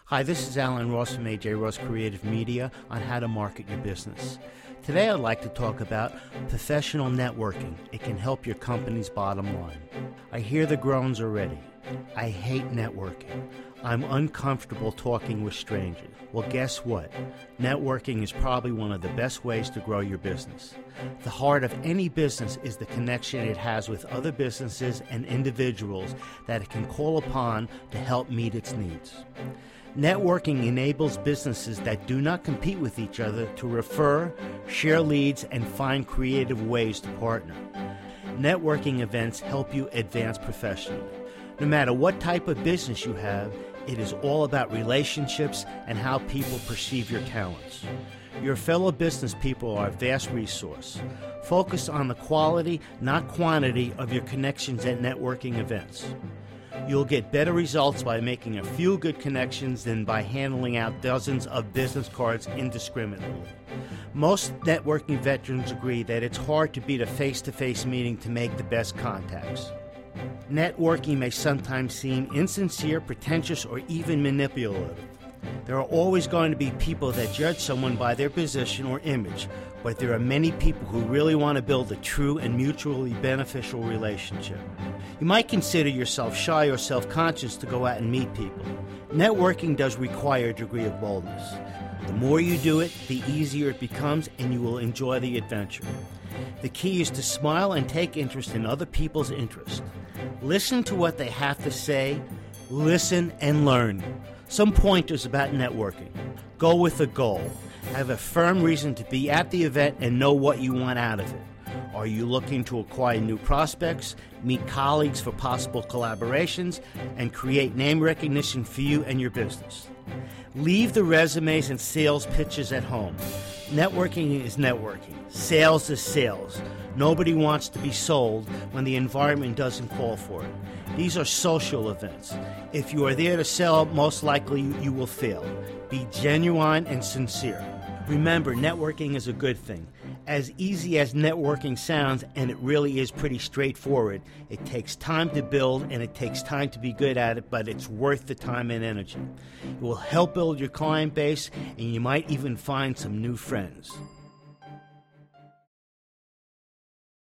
Hi, this is Alan Ross from AJ Ross Creative Media on how to market your business. Today I'd like to talk about professional networking. It can help your company's bottom line. I hear the groans already. I hate networking. I'm uncomfortable talking with strangers. Well, guess what? Networking is probably one of the best ways to grow your business. The heart of any business is the connection it has with other businesses and individuals that it can call upon to help meet its needs. Networking enables businesses that do not compete with each other to refer, share leads, and find creative ways to partner. Networking events help you advance professionally. No matter what type of business you have, it is all about relationships and how people perceive your talents. Your fellow business people are a vast resource. Focus on the quality, not quantity, of your connections at networking events. You'll get better results by making a few good connections than by handing out dozens of business cards indiscriminately. Most networking veterans agree that it's hard to beat a face-to-face meeting to make the best contacts. Networking may sometimes seem insincere, pretentious, or even manipulative. There are always going to be people that judge someone by their position or image, but there are many people who really want to build a true and mutually beneficial relationship. You might consider yourself shy or self-conscious to go out and meet people. Networking does require a degree of boldness. The more you do it, the easier it becomes, and you will enjoy the adventure. The key is to smile and take interest in other people's interests. Listen to what they have to say, listen and learn. Some pointers about networking. Go with a goal. Have a firm reason to be at the event and know what you want out of it. Are you looking to acquire new prospects, meet colleagues for possible collaborations, and create name recognition for you and your business? Leave the resumes and sales pitches at home. Networking is networking. Sales is sales. Nobody wants to be sold when the environment doesn't call for it. These are social events. If you are there to sell, most likely you will fail. Be genuine and sincere. Remember, networking is a good thing. As easy as networking sounds, and it really is pretty straightforward, it takes time to build and it takes time to be good at it, but it's worth the time and energy. It will help build your client base, and you might even find some new friends.